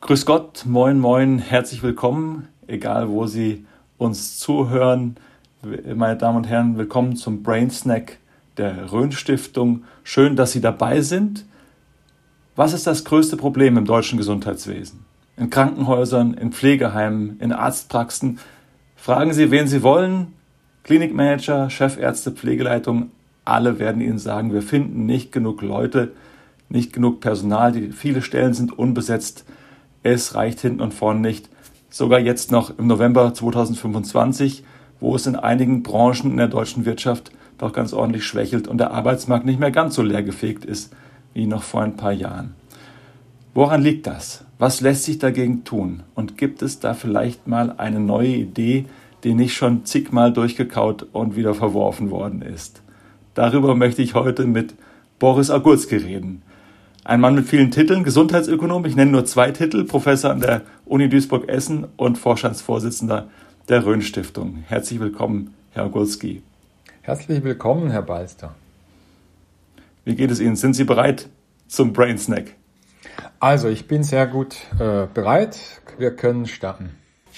Grüß Gott, moin, moin, herzlich willkommen, egal wo Sie uns zuhören. Meine Damen und Herren, willkommen zum Brain Snack der Rhön Stiftung. Schön, dass Sie dabei sind. Was ist das größte Problem im deutschen Gesundheitswesen? In Krankenhäusern, in Pflegeheimen, in Arztpraxen? Fragen Sie, wen Sie wollen. Klinikmanager, Chefärzte, Pflegeleitung, alle werden Ihnen sagen, wir finden nicht genug Leute, nicht genug Personal, viele Stellen sind unbesetzt. Es reicht hinten und vorne nicht. Sogar jetzt noch im November 2025, wo es in einigen Branchen in der deutschen Wirtschaft doch ganz ordentlich schwächelt und der Arbeitsmarkt nicht mehr ganz so leergefegt ist wie noch vor ein paar Jahren. Woran liegt das? Was lässt sich dagegen tun? Und gibt es da vielleicht mal eine neue Idee, die nicht schon zigmal durchgekaut und wieder verworfen worden ist? Darüber möchte ich heute mit Boris Agurski reden. Ein Mann mit vielen Titeln, Gesundheitsökonom, ich nenne nur 2 Titel, Professor an der Uni Duisburg-Essen und Vorstandsvorsitzender der Rhön Stiftung. Herzlich willkommen, Herr Agurski. Herzlich willkommen, Herr Balster. Wie geht es Ihnen? Sind Sie bereit zum Brain Snack? Also, ich bin sehr gut bereit. Wir können starten.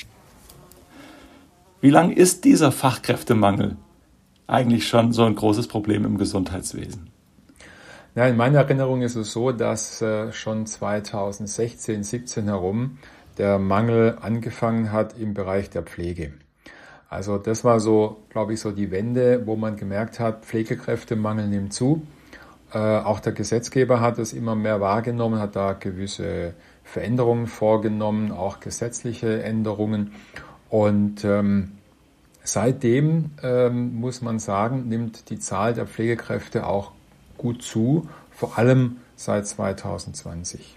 Wie lang ist dieser Fachkräftemangel eigentlich schon so ein großes Problem im Gesundheitswesen? Ja, in meiner Erinnerung ist es so, dass schon 2016, 17 herum der Mangel angefangen hat im Bereich der Pflege. Also das war so, glaube ich, so die Wende, wo man gemerkt hat, Pflegekräftemangel nimmt zu. Auch der Gesetzgeber hat es immer mehr wahrgenommen, hat da gewisse Veränderungen vorgenommen, auch gesetzliche Änderungen. Und seitdem, muss man sagen, nimmt die Zahl der Pflegekräfte auch gut zu, vor allem seit 2020.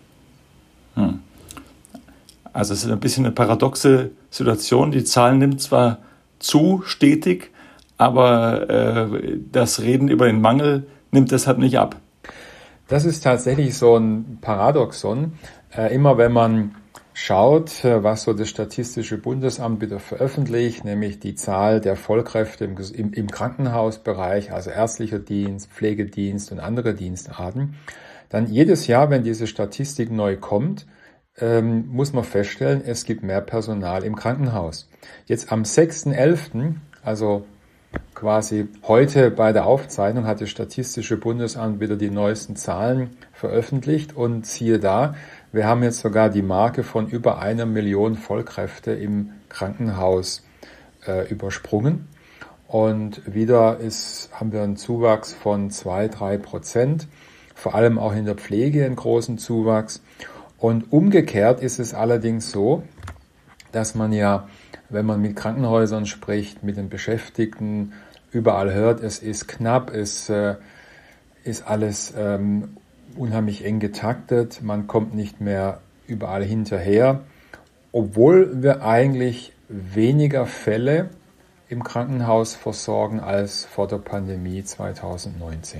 Also es ist ein bisschen eine paradoxe Situation. Die Zahl nimmt zwar zu stetig, aber das Reden über den Mangel nimmt deshalb nicht ab. Das ist tatsächlich so ein Paradoxon. Immer wenn man schaut, was so das Statistische Bundesamt wieder veröffentlicht, nämlich die Zahl der Vollkräfte im Krankenhausbereich, also ärztlicher Dienst, Pflegedienst und andere Dienstarten, dann jedes Jahr, wenn diese Statistik neu kommt, muss man feststellen, es gibt mehr Personal im Krankenhaus. Jetzt am 6.11., also quasi heute bei der Aufzeichnung, hat das Statistische Bundesamt wieder die neuesten Zahlen veröffentlicht und siehe da, wir haben jetzt sogar die Marke von über 1 Million Vollkräfte im Krankenhaus übersprungen. Und wieder haben wir einen Zuwachs von 2-3%, vor allem auch in der Pflege einen großen Zuwachs. Und umgekehrt ist es allerdings so, dass man ja, wenn man mit Krankenhäusern spricht, mit den Beschäftigten, überall hört, es ist knapp, es ist alles unheimlich eng getaktet, man kommt nicht mehr überall hinterher, obwohl wir eigentlich weniger Fälle im Krankenhaus versorgen als vor der Pandemie 2019.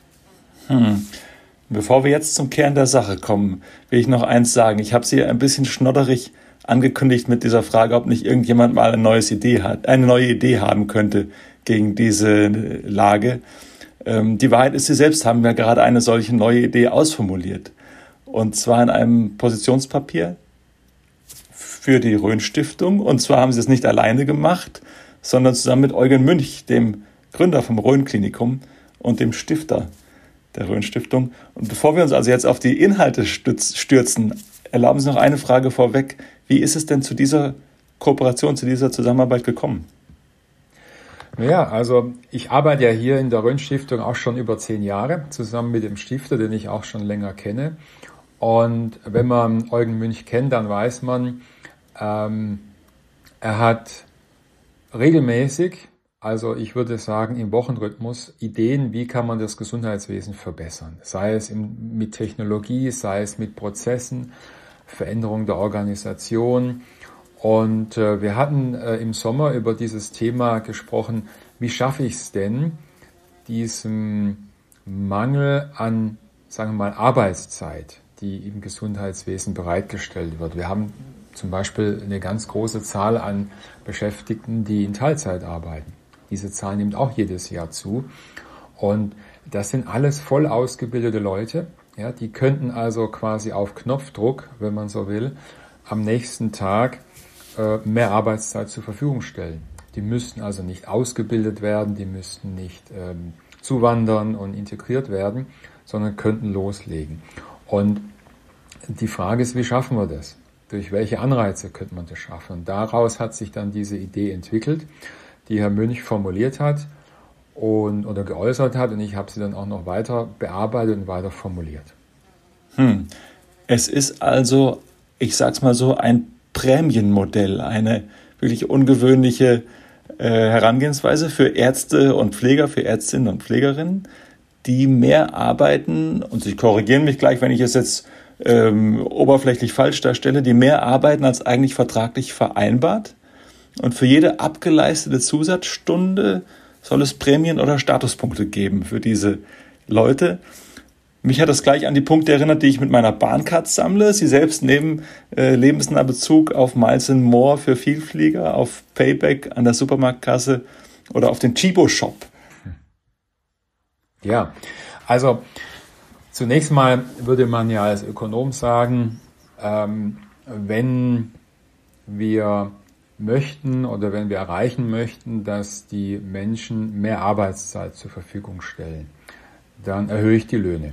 Bevor wir jetzt zum Kern der Sache kommen, will ich noch eins sagen. Ich habe Sie ein bisschen schnodderig angekündigt mit dieser Frage, ob nicht irgendjemand mal eine neue Idee haben könnte gegen diese Lage. Die Wahrheit ist, Sie selbst haben ja gerade eine solche neue Idee ausformuliert. Und zwar in einem Positionspapier für die Rhön Stiftung. Und zwar haben Sie es nicht alleine gemacht, sondern zusammen mit Eugen Münch, dem Gründer vom Rhön Klinikum und dem Stifter der Rhön Stiftung. Und bevor wir uns also jetzt auf die Inhalte stürzen, erlauben Sie noch eine Frage vorweg. Wie ist es denn zu dieser Kooperation, zu dieser Zusammenarbeit gekommen? Ja, also ich arbeite ja hier in der Rhön Stiftung auch schon über 10 Jahre, zusammen mit dem Stifter, den ich auch schon länger kenne. Und wenn man Eugen Münch kennt, dann weiß man, er hat regelmäßig, also ich würde sagen im Wochenrhythmus, Ideen, wie kann man das Gesundheitswesen verbessern. Sei es mit Technologie, sei es mit Prozessen, Veränderung der Organisation. Und wir hatten im Sommer über dieses Thema gesprochen, wie schaffe ich es denn, diesem Mangel an, sagen wir mal, Arbeitszeit, die im Gesundheitswesen bereitgestellt wird. Wir haben zum Beispiel eine ganz große Zahl an Beschäftigten, die in Teilzeit arbeiten. Diese Zahl nimmt auch jedes Jahr zu. Und das sind alles voll ausgebildete Leute, Ja, die könnten also quasi auf Knopfdruck, wenn man so will, am nächsten Tag mehr Arbeitszeit zur Verfügung stellen. Die müssten also nicht ausgebildet werden, die müssten nicht zuwandern und integriert werden, sondern könnten loslegen. Und die Frage ist, wie schaffen wir das? Durch welche Anreize könnte man das schaffen? Und daraus hat sich dann diese Idee entwickelt, die Herr Münch formuliert hat oder geäußert hat, und ich habe sie dann auch noch weiter bearbeitet und weiter formuliert. Es ist also, ich sag's mal so, ein Prämienmodell, eine wirklich ungewöhnliche Herangehensweise für Ärzte und Pfleger, für Ärztinnen und Pflegerinnen, die mehr arbeiten, und Sie korrigieren mich gleich, wenn ich es jetzt oberflächlich falsch darstelle, die mehr arbeiten als eigentlich vertraglich vereinbart. Und für jede abgeleistete Zusatzstunde soll es Prämien oder Statuspunkte geben für diese Leute. Mich hat das gleich an die Punkte erinnert, die ich mit meiner Bahncard sammle. Sie selbst nehmen lebensnah Bezug auf Miles & More für Vielflieger, auf Payback an der Supermarktkasse oder auf den Chibo-Shop. Ja, also zunächst mal würde man ja als Ökonom sagen, wenn wir möchten oder wenn wir erreichen möchten, dass die Menschen mehr Arbeitszeit zur Verfügung stellen, dann erhöhe ich die Löhne.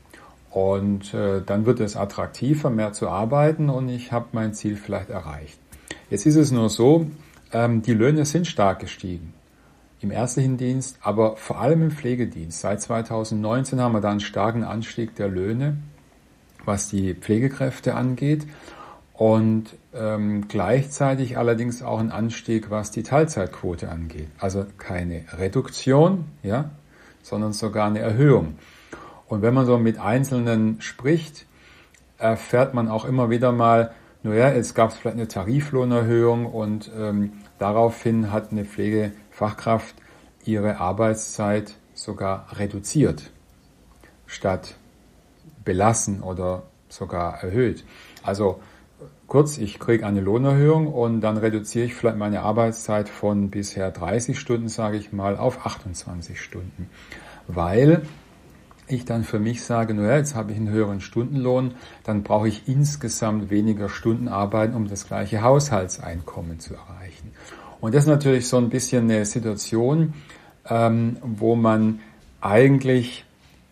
Und dann wird es attraktiver, mehr zu arbeiten, und ich habe mein Ziel vielleicht erreicht. Jetzt ist es nur so, die Löhne sind stark gestiegen im ärztlichen Dienst, aber vor allem im Pflegedienst. Seit 2019 haben wir da einen starken Anstieg der Löhne, was die Pflegekräfte angeht, und gleichzeitig allerdings auch einen Anstieg, was die Teilzeitquote angeht. Also keine Reduktion, ja, sondern sogar eine Erhöhung. Und wenn man so mit Einzelnen spricht, erfährt man auch immer wieder mal, naja, jetzt gab es vielleicht eine Tariflohnerhöhung, und daraufhin hat eine Pflegefachkraft ihre Arbeitszeit sogar reduziert, statt belassen oder sogar erhöht. Also kurz, ich kriege eine Lohnerhöhung und dann reduziere ich vielleicht meine Arbeitszeit von bisher 30 Stunden, sage ich mal, auf 28 Stunden, weil ich dann für mich sage, naja, jetzt habe ich einen höheren Stundenlohn, dann brauche ich insgesamt weniger Stunden arbeiten, um das gleiche Haushaltseinkommen zu erreichen. Und das ist natürlich so ein bisschen eine Situation, wo man eigentlich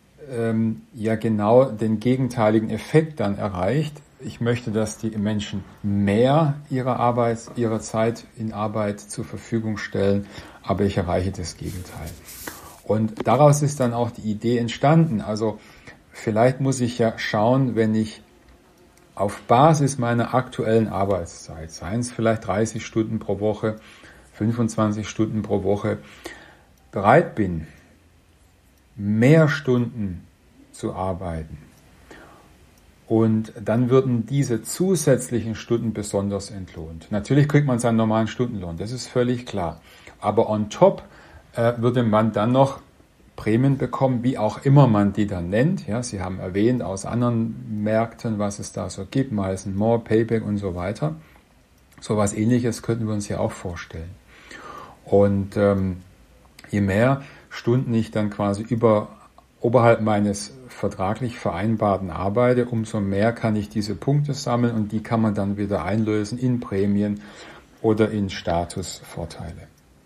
ja genau den gegenteiligen Effekt dann erreicht. Ich möchte, dass die Menschen mehr ihrer Zeit in Arbeit zur Verfügung stellen, aber ich erreiche das Gegenteil. Und daraus ist dann auch die Idee entstanden. Also vielleicht muss ich ja schauen, wenn ich auf Basis meiner aktuellen Arbeitszeit, seien es vielleicht 30 Stunden pro Woche, 25 Stunden pro Woche, bereit bin, mehr Stunden zu arbeiten. Und dann würden diese zusätzlichen Stunden besonders entlohnt. Natürlich kriegt man seinen normalen Stundenlohn, das ist völlig klar. Aber on top würde man dann noch Prämien bekommen, wie auch immer man die dann nennt. Ja, Sie haben erwähnt aus anderen Märkten, was es da so gibt, Miles & More, Payback und so weiter. So was Ähnliches könnten wir uns ja auch vorstellen. Und je mehr Stunden ich dann quasi oberhalb meines vertraglich Vereinbarten arbeite, umso mehr kann ich diese Punkte sammeln, und die kann man dann wieder einlösen in Prämien oder in Statusvorteile.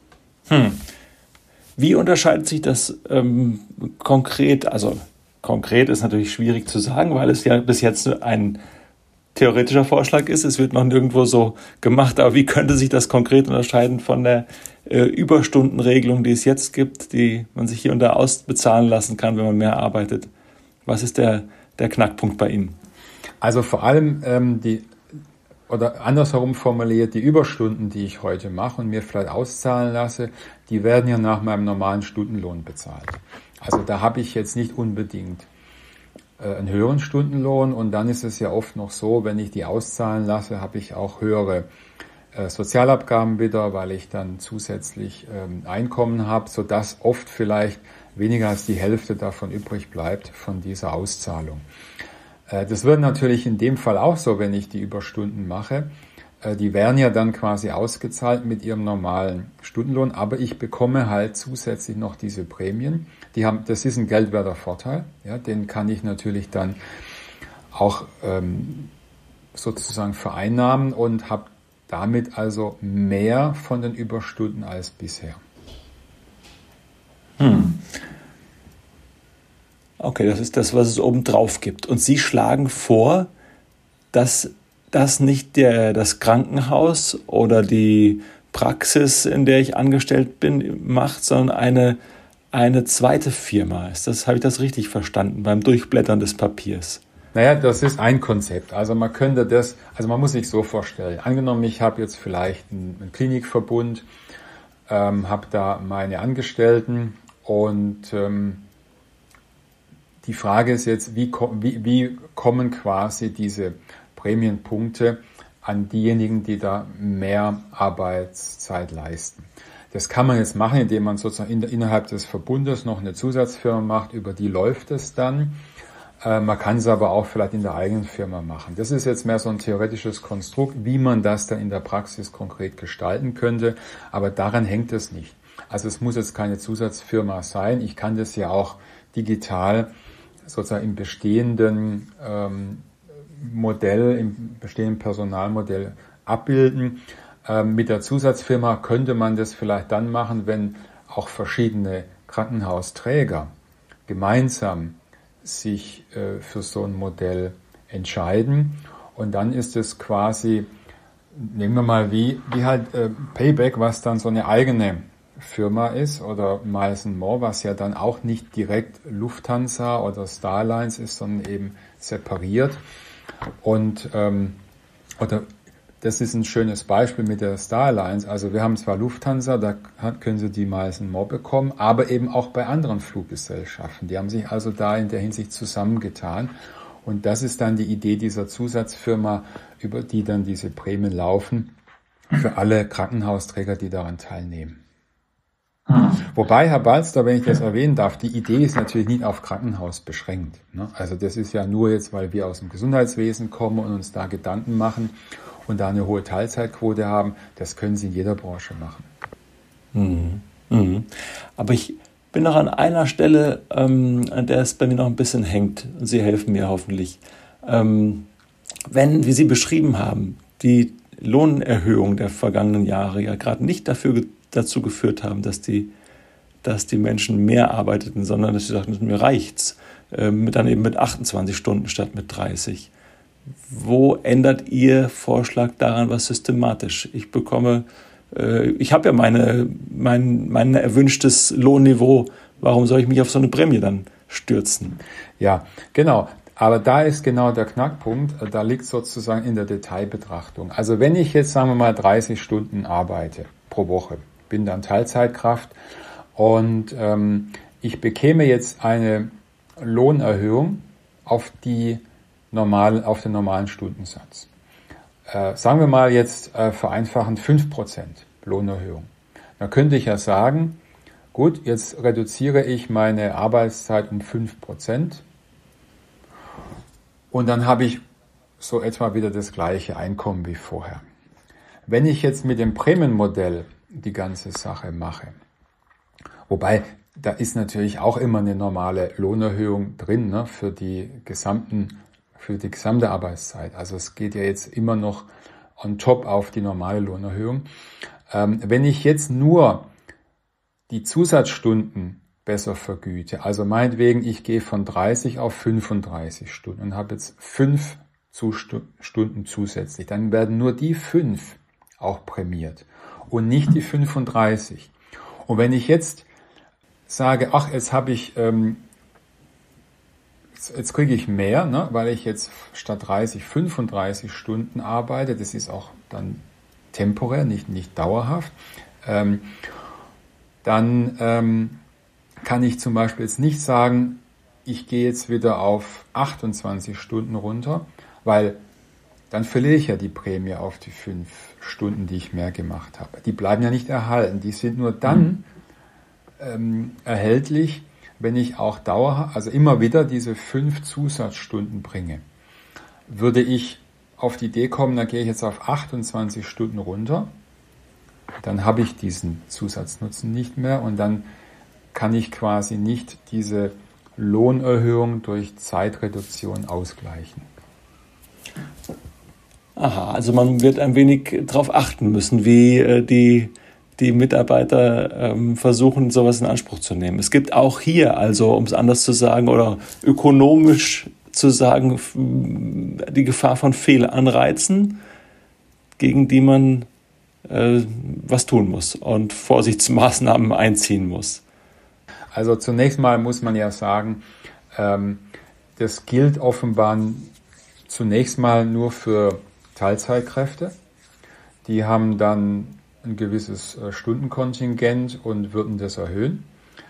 Wie unterscheidet sich das konkret? Also konkret ist natürlich schwierig zu sagen, weil es ja bis jetzt ein theoretischer Vorschlag ist. Es wird noch nirgendwo so gemacht. Aber wie könnte sich das konkret unterscheiden von der Überstundenregelung, die es jetzt gibt, die man sich hier und da ausbezahlen lassen kann, wenn man mehr arbeitet? Was ist der Knackpunkt bei Ihnen? Also vor allem oder andersherum formuliert, die Überstunden, die ich heute mache und mir vielleicht auszahlen lasse, die werden ja nach meinem normalen Stundenlohn bezahlt. Also da habe ich jetzt nicht unbedingt einen höheren Stundenlohn, und dann ist es ja oft noch so, wenn ich die auszahlen lasse, habe ich auch höhere Sozialabgaben wieder, weil ich dann zusätzlich Einkommen habe, sodass oft vielleicht weniger als die Hälfte davon übrig bleibt von dieser Auszahlung. Das wird natürlich in dem Fall auch so, wenn ich die Überstunden mache. Die werden ja dann quasi ausgezahlt mit ihrem normalen Stundenlohn, aber ich bekomme halt zusätzlich noch diese Prämien. Das ist ein geldwerter Vorteil, ja, den kann ich natürlich dann auch sozusagen vereinnahmen und habe damit also mehr von den Überstunden als bisher. Okay, das ist das, was es obendrauf gibt. Und Sie schlagen vor, dass das nicht das Krankenhaus oder die Praxis, in der ich angestellt bin, macht, sondern eine zweite Firma. Habe ich das richtig verstanden beim Durchblättern des Papiers? Naja, das ist ein Konzept. Also man muss sich so vorstellen. Angenommen, ich habe jetzt vielleicht einen Klinikverbund, habe da meine Angestellten und die Frage ist jetzt, wie kommen quasi diese Prämienpunkte an diejenigen, die da mehr Arbeitszeit leisten. Das kann man jetzt machen, indem man sozusagen innerhalb des Verbundes noch eine Zusatzfirma macht, über die läuft es dann. Man kann es aber auch vielleicht in der eigenen Firma machen. Das ist jetzt mehr so ein theoretisches Konstrukt, wie man das dann in der Praxis konkret gestalten könnte, aber daran hängt es nicht. Also es muss jetzt keine Zusatzfirma sein. Ich kann das ja auch digital sozusagen im bestehenden Modell, im bestehenden Personalmodell abbilden. Mit der Zusatzfirma könnte man das vielleicht dann machen, wenn auch verschiedene Krankenhausträger gemeinsam sich für so ein Modell entscheiden. Und dann ist es quasi, nehmen wir mal wie halt Payback, was dann so eine eigene Firma ist, oder Miles & More, was ja dann auch nicht direkt Lufthansa oder Starlines ist, sondern eben separiert. Und das ist ein schönes Beispiel mit der Starlines. Also wir haben zwar Lufthansa, da können Sie die Miles & More bekommen, aber eben auch bei anderen Fluggesellschaften. Die haben sich also da in der Hinsicht zusammengetan. Und das ist dann die Idee dieser Zusatzfirma, über die dann diese Prämien laufen, für alle Krankenhausträger, die daran teilnehmen. Wobei, Herr Balster, wenn ich das erwähnen darf, die Idee ist natürlich nicht auf Krankenhaus beschränkt. Also das ist ja nur jetzt, weil wir aus dem Gesundheitswesen kommen und uns da Gedanken machen und da eine hohe Teilzeitquote haben. Das können Sie in jeder Branche machen. Aber ich bin noch an einer Stelle, an der es bei mir noch ein bisschen hängt. Und Sie helfen mir hoffentlich. Wenn, wie Sie beschrieben haben, die Lohnerhöhung der vergangenen Jahre ja gerade nicht dazu geführt haben, dass die Menschen mehr arbeiteten, sondern dass sie sagten, mir reicht's, dann eben mit 28 Stunden statt mit 30. Wo ändert Ihr Vorschlag daran was systematisch? Ich habe ja mein erwünschtes Lohnniveau. Warum soll ich mich auf so eine Prämie dann stürzen? Ja, genau. Aber da ist genau der Knackpunkt. Da liegt sozusagen in der Detailbetrachtung. Also wenn ich jetzt, sagen wir mal, 30 Stunden arbeite pro Woche, bin dann Teilzeitkraft und ich bekäme jetzt eine Lohnerhöhung auf den normalen Stundensatz. Sagen wir mal jetzt vereinfachend 5% Lohnerhöhung. Dann könnte ich ja sagen, gut, jetzt reduziere ich meine Arbeitszeit um 5% und dann habe ich so etwa wieder das gleiche Einkommen wie vorher. Wenn ich jetzt mit dem Prämienmodell die ganze Sache mache, wobei da ist natürlich auch immer eine normale Lohnerhöhung drin, ne, für die gesamte Arbeitszeit. Also es geht ja jetzt immer noch on top auf die normale Lohnerhöhung. Wenn ich jetzt nur die Zusatzstunden besser vergüte, also meinetwegen, ich gehe von 30 auf 35 Stunden und habe jetzt 5 Stunden zusätzlich, dann werden nur die 5 auch prämiert und nicht die 35. Und wenn ich jetzt sage, jetzt habe ich jetzt kriege ich mehr, ne, weil ich jetzt statt 30 35 Stunden arbeite. Das ist auch dann temporär, nicht dauerhaft. Dann kann ich zum Beispiel jetzt nicht sagen, ich gehe jetzt wieder auf 28 Stunden runter, weil dann verliere ich ja die Prämie auf die 5 Stunden, die ich mehr gemacht habe. Die bleiben ja nicht erhalten. Die sind nur dann erhältlich, wenn ich auch dauerhaft, also immer wieder diese 5 Zusatzstunden bringe. Würde ich auf die Idee kommen, da gehe ich jetzt auf 28 Stunden runter, dann habe ich diesen Zusatznutzen nicht mehr und dann kann ich quasi nicht diese Lohnerhöhung durch Zeitreduktion ausgleichen. Aha, also man wird ein wenig darauf achten müssen, wie die Mitarbeiter versuchen, sowas in Anspruch zu nehmen. Es gibt auch hier, also um es anders zu sagen oder ökonomisch zu sagen, die Gefahr von Fehlanreizen, gegen die man was tun muss und Vorsichtsmaßnahmen einziehen muss. Also zunächst mal muss man ja sagen, das gilt offenbar zunächst mal nur für Teilzeitkräfte. Die haben dann ein gewisses Stundenkontingent und würden das erhöhen.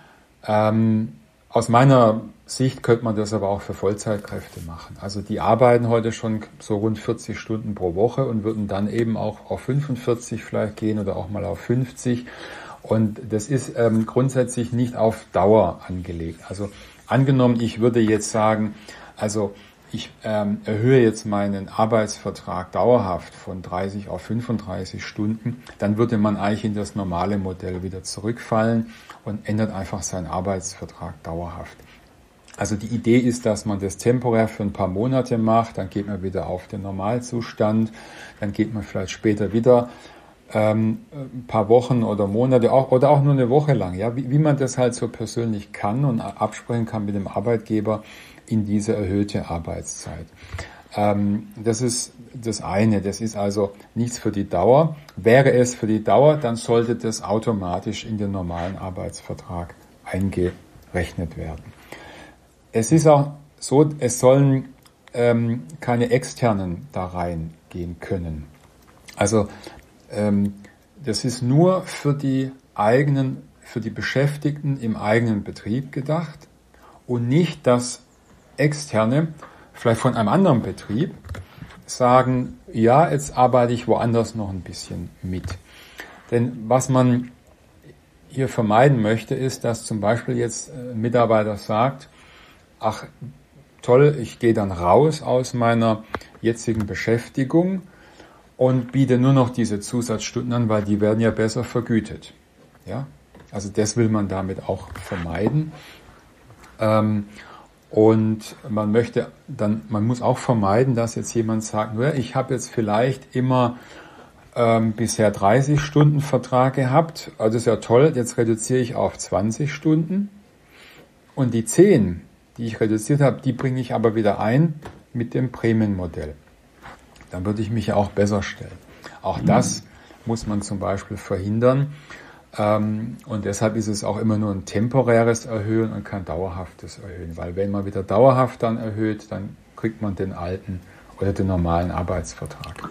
Aus meiner Sicht könnte man das aber auch für Vollzeitkräfte machen. Also die arbeiten heute schon so rund 40 Stunden pro Woche und würden dann eben auch auf 45 vielleicht gehen oder auch mal auf 50. Und das ist grundsätzlich nicht auf Dauer angelegt. Also angenommen, ich würde jetzt sagen, also ich erhöhe jetzt meinen Arbeitsvertrag dauerhaft von 30 auf 35 Stunden, dann würde man eigentlich in das normale Modell wieder zurückfallen und ändert einfach seinen Arbeitsvertrag dauerhaft. Also die Idee ist, dass man das temporär für ein paar Monate macht, dann geht man wieder auf den Normalzustand, dann geht man vielleicht später wieder ein paar Wochen oder Monate oder auch nur eine Woche lang, ja, wie man das halt so persönlich kann und absprechen kann mit dem Arbeitgeber in diese erhöhte Arbeitszeit. Das ist das eine, das ist also nichts für die Dauer. Wäre es für die Dauer, dann sollte das automatisch in den normalen Arbeitsvertrag eingerechnet werden. Es ist auch so, es sollen keine externen da reingehen können. Also das ist nur für die Beschäftigten im eigenen Betrieb gedacht und nicht, dass Externe, vielleicht von einem anderen Betrieb, sagen, ja, jetzt arbeite ich woanders noch ein bisschen mit. Denn was man hier vermeiden möchte, ist, dass zum Beispiel jetzt ein Mitarbeiter sagt, ach toll, ich gehe dann raus aus meiner jetzigen Beschäftigung und biete nur noch diese Zusatzstunden an, weil die werden ja besser vergütet. Ja? Also das will man damit auch vermeiden. Und man muss auch vermeiden, dass jetzt jemand sagt, ich habe jetzt vielleicht immer bisher 30 Stunden Vertrag gehabt, also ist ja toll, jetzt reduziere ich auf 20 Stunden und die 10, die ich reduziert habe, die bringe ich aber wieder ein mit dem Prämienmodell. Dann würde ich mich ja auch besser stellen. Auch das muss man zum Beispiel verhindern. Und deshalb ist es auch immer nur ein temporäres Erhöhen und kein dauerhaftes Erhöhen. Weil wenn man wieder dauerhaft dann erhöht, dann kriegt man den alten oder den normalen Arbeitsvertrag.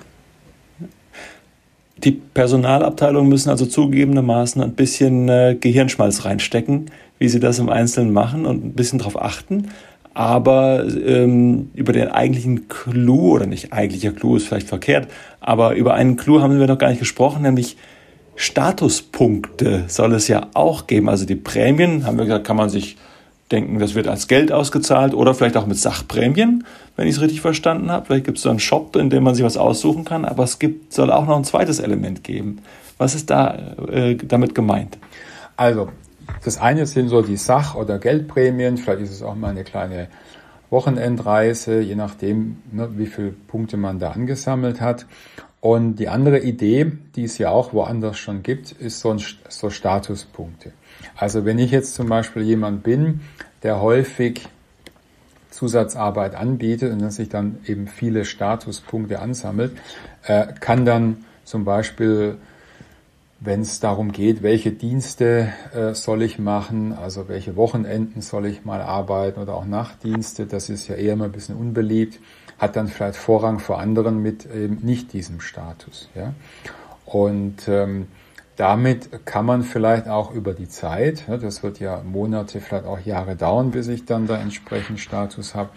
Die Personalabteilungen müssen also zugegebenermaßen ein bisschen Gehirnschmalz reinstecken, wie sie das im Einzelnen machen und ein bisschen darauf achten. Aber über den eigentlichen Clou, oder nicht eigentlicher Clou ist vielleicht verkehrt, aber über einen Clou haben wir noch gar nicht gesprochen, nämlich Statuspunkte soll es ja auch geben. Also die Prämien, haben wir gesagt, kann man sich denken, das wird als Geld ausgezahlt oder vielleicht auch mit Sachprämien, wenn ich es richtig verstanden habe. Vielleicht gibt es so einen Shop, in dem man sich was aussuchen kann, aber soll auch noch ein zweites Element geben. Was ist da damit gemeint? Also, das eine sind so die Sach- oder Geldprämien, vielleicht ist es auch mal eine kleine Wochenendreise, je nachdem, wie viele Punkte man da angesammelt hat. Und die andere Idee, die es ja auch woanders schon gibt, ist so Statuspunkte. Also wenn ich jetzt zum Beispiel jemand bin, der häufig Zusatzarbeit anbietet und dass sich dann eben viele Statuspunkte ansammelt, kann dann zum Beispiel, wenn es darum geht, welche Dienste soll ich machen, also welche Wochenenden soll ich mal arbeiten oder auch Nachtdienste, das ist ja eher mal ein bisschen unbeliebt, hat dann vielleicht Vorrang vor anderen mit eben nicht diesem Status. Ja? Und damit kann man vielleicht auch über die Zeit, das wird ja Monate, vielleicht auch Jahre dauern, bis ich dann da entsprechend Status habe,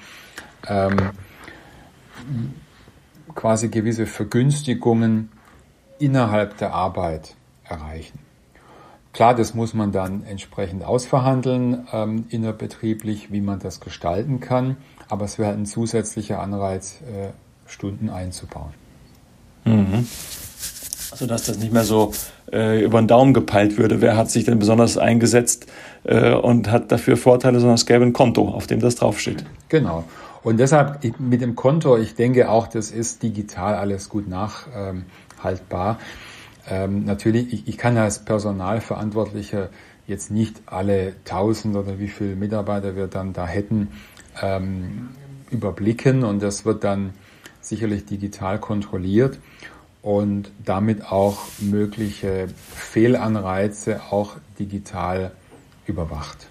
quasi gewisse Vergünstigungen innerhalb der Arbeit erreichen. Klar, das muss man dann entsprechend ausverhandeln, innerbetrieblich, wie man das gestalten kann, aber es wäre ein zusätzlicher Anreiz, Stunden einzubauen. Mhm. Sodass das nicht mehr so über den Daumen gepeilt würde. Wer hat sich denn besonders eingesetzt und hat dafür Vorteile, sondern es gäbe ein Konto, auf dem das draufsteht. Genau. Und deshalb mit dem Konto, ich denke auch, das ist digital alles gut nachhaltbar. Natürlich, ich kann als Personalverantwortlicher jetzt nicht alle 1000 oder wie viele Mitarbeiter wir dann da hätten, überblicken, und das wird dann sicherlich digital kontrolliert und damit auch mögliche Fehlanreize auch digital überwacht.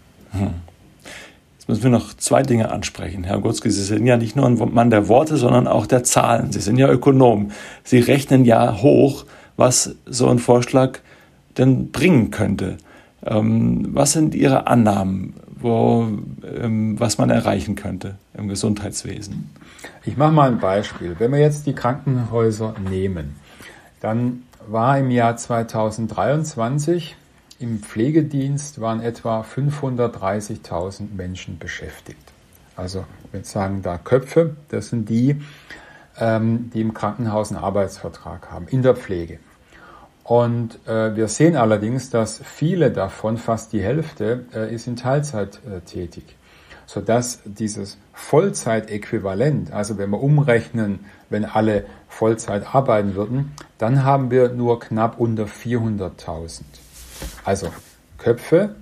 Jetzt müssen wir noch zwei Dinge ansprechen. Herr Gurzki, Sie sind ja nicht nur ein Mann der Worte, sondern auch der Zahlen. Sie sind ja Ökonom. Sie rechnen ja hoch, was so ein Vorschlag denn bringen könnte. Was sind Ihre Annahmen, was man erreichen könnte im Gesundheitswesen? Ich mache mal ein Beispiel. Wenn wir jetzt die Krankenhäuser nehmen, dann war im Jahr 2023 im Pflegedienst waren etwa 530.000 Menschen beschäftigt. Also wir sagen da Köpfe, das sind die im Krankenhaus einen Arbeitsvertrag haben, in der Pflege. Und wir sehen allerdings, dass viele davon, fast die Hälfte, ist in Teilzeit tätig. Sodass dieses Vollzeitäquivalent, also wenn wir umrechnen, wenn alle Vollzeit arbeiten würden, dann haben wir nur knapp unter 400.000. Also Köpfe,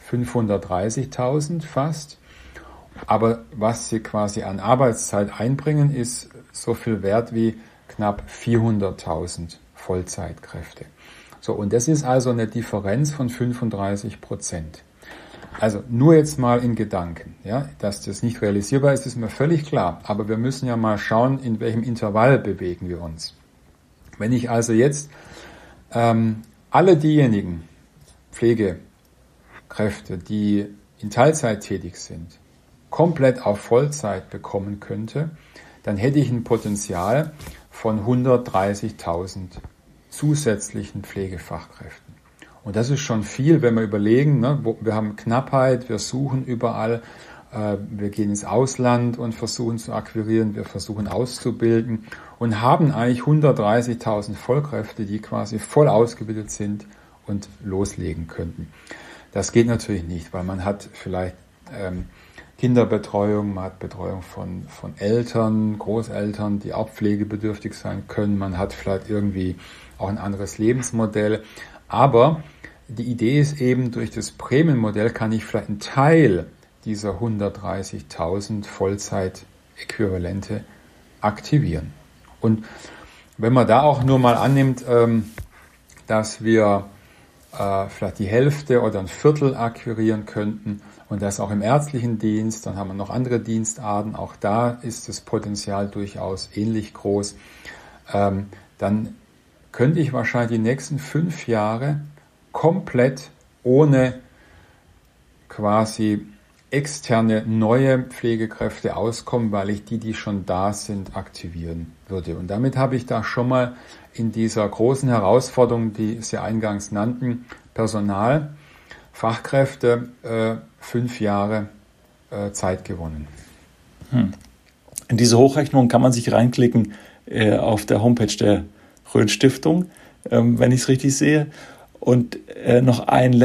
530.000 fast. Aber was sie quasi an Arbeitszeit einbringen, ist so viel wert wie knapp 400.000 Vollzeitkräfte. So, und das ist also eine Differenz von 35%. Also nur jetzt mal in Gedanken, ja, dass das nicht realisierbar ist, ist mir völlig klar. Aber wir müssen ja mal schauen, in welchem Intervall bewegen wir uns. Wenn ich also jetzt alle diejenigen Pflegekräfte, die in Teilzeit tätig sind, komplett auf Vollzeit bekommen könnte, dann hätte ich ein Potenzial von 130.000 zusätzlichen Pflegefachkräften. Und das ist schon viel, wenn wir überlegen, ne, wir haben Knappheit, wir suchen überall, wir gehen ins Ausland und versuchen zu akquirieren, wir versuchen auszubilden und haben eigentlich 130.000 Vollkräfte, die quasi voll ausgebildet sind und loslegen könnten. Das geht natürlich nicht, weil man hat vielleicht Kinderbetreuung, man hat Betreuung von Eltern, Großeltern, die auch pflegebedürftig sein können. Man hat vielleicht irgendwie auch ein anderes Lebensmodell. Aber die Idee ist eben, durch das Prämienmodell kann ich vielleicht einen Teil dieser 130.000 Vollzeitäquivalente aktivieren. Und wenn man da auch nur mal annimmt, dass wir vielleicht die Hälfte oder ein Viertel akquirieren könnten und das auch im ärztlichen Dienst, dann haben wir noch andere Dienstarten, auch da ist das Potenzial durchaus ähnlich groß, dann könnte ich wahrscheinlich die nächsten 5 Jahre komplett ohne quasi externe neue Pflegekräfte auskommen, weil ich die schon da sind, aktivieren würde. Und damit habe ich da schon mal in dieser großen Herausforderung, die Sie eingangs nannten, Personal, Fachkräfte, 5 Jahre Zeit gewonnen. In diese Hochrechnung kann man sich reinklicken auf der Homepage der Rhön-Stiftung, wenn ich es richtig sehe. Und noch eine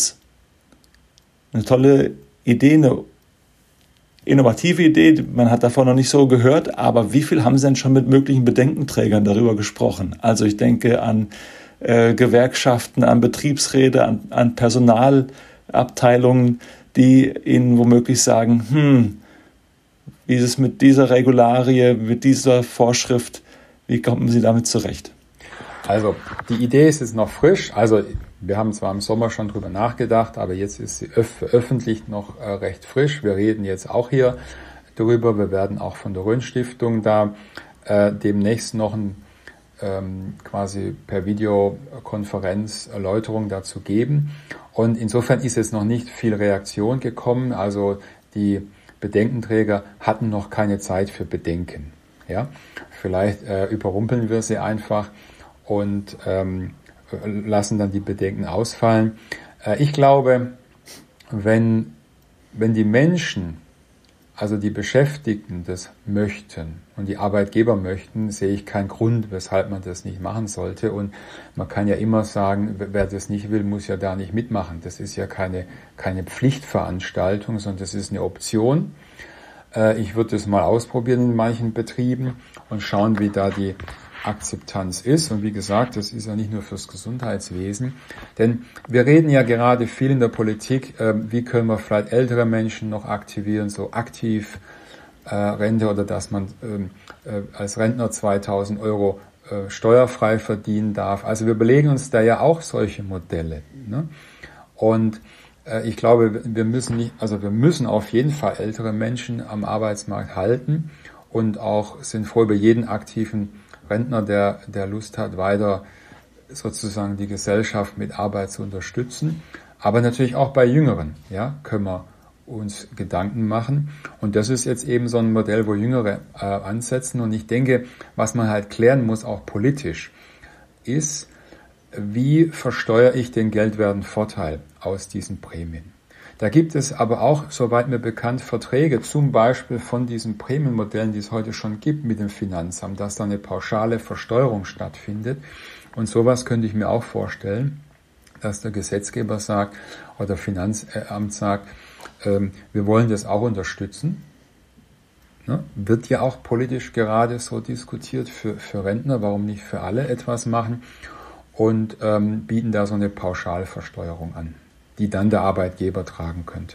tolle Idee, eine innovative Idee, man hat davon noch nicht so gehört, aber wie viel haben Sie denn schon mit möglichen Bedenkenträgern darüber gesprochen? Also ich denke an Gewerkschaften, an Betriebsräte, an Personalabteilungen, die Ihnen womöglich sagen, wie ist es mit dieser Regularie, mit dieser Vorschrift, wie kommen Sie damit zurecht? Also die Idee ist jetzt noch frisch, also wir haben zwar im Sommer schon drüber nachgedacht, aber jetzt ist sie veröffentlicht noch recht frisch. Wir reden jetzt auch hier darüber. Wir werden auch von der Rhön-Stiftung da demnächst noch quasi per Videokonferenz Erläuterung dazu geben. Und insofern ist jetzt noch nicht viel Reaktion gekommen. Also die Bedenkenträger hatten noch keine Zeit für Bedenken. Ja? Vielleicht überrumpeln wir sie einfach und lassen dann die Bedenken ausfallen. Ich glaube, wenn die Menschen also die Beschäftigten das möchten und die Arbeitgeber möchten, sehe ich keinen Grund, weshalb man das nicht machen sollte. Und man kann ja immer sagen, wer das nicht will, muss ja da nicht mitmachen. Das ist ja keine Pflichtveranstaltung, sondern das ist eine Option. Ich würde das mal ausprobieren in manchen Betrieben und schauen, wie da die Akzeptanz ist. Und wie gesagt, das ist ja nicht nur fürs Gesundheitswesen. Denn wir reden ja gerade viel in der Politik, wie können wir vielleicht ältere Menschen noch aktivieren, so aktiv Rente oder dass man als Rentner 2.000 Euro steuerfrei verdienen darf. Also wir überlegen uns da ja auch solche Modelle. Ne? Und ich glaube, wir müssen auf jeden Fall ältere Menschen am Arbeitsmarkt halten und auch sind froh über jeden aktiven Rentner, der Lust hat, weiter sozusagen die Gesellschaft mit Arbeit zu unterstützen. Aber natürlich auch bei Jüngeren, ja, können wir uns Gedanken machen. Und das ist jetzt eben so ein Modell, wo Jüngere ansetzen. Und ich denke, was man halt klären muss, auch politisch, ist, wie versteuere ich den geldwerten Vorteil aus diesen Prämien? Da gibt es aber auch, soweit mir bekannt, Verträge, zum Beispiel von diesen Prämienmodellen, die es heute schon gibt mit dem Finanzamt, dass da eine pauschale Versteuerung stattfindet. Und sowas könnte ich mir auch vorstellen, dass der Gesetzgeber sagt oder Finanzamt sagt, wir wollen das auch unterstützen. Ne? Wird ja auch politisch gerade so diskutiert für Rentner, warum nicht für alle etwas machen und bieten da so eine Pauschalversteuerung an, die dann der Arbeitgeber tragen könnte.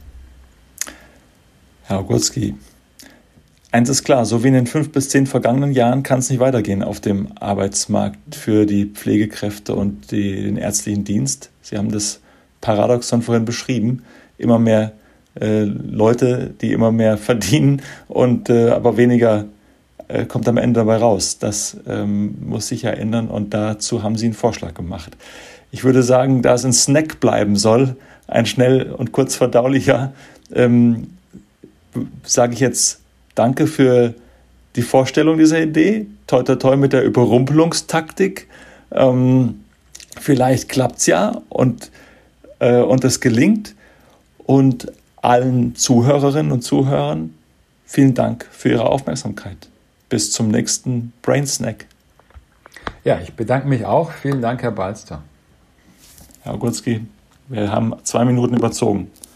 Herr Ogulski, eins ist klar, so wie in den 5 bis 10 vergangenen Jahren kann es nicht weitergehen auf dem Arbeitsmarkt für die Pflegekräfte und den ärztlichen Dienst. Sie haben das Paradoxon vorhin beschrieben, immer mehr Leute, die immer mehr verdienen und aber weniger kommt am Ende dabei raus. Das muss sich ja ändern und dazu haben Sie einen Vorschlag gemacht. Ich würde sagen, da es ein Snack bleiben soll, ein schnell und kurz verdaulicher, sage ich jetzt Danke für die Vorstellung dieser Idee. Toi, toi, toi mit der Überrumpelungstaktik. Vielleicht klappt's ja und es gelingt. Und allen Zuhörerinnen und Zuhörern vielen Dank für Ihre Aufmerksamkeit. Bis zum nächsten Brain Snack. Ja, ich bedanke mich auch. Vielen Dank, Herr Balster. Herr Ogulski, wir haben 2 Minuten überzogen.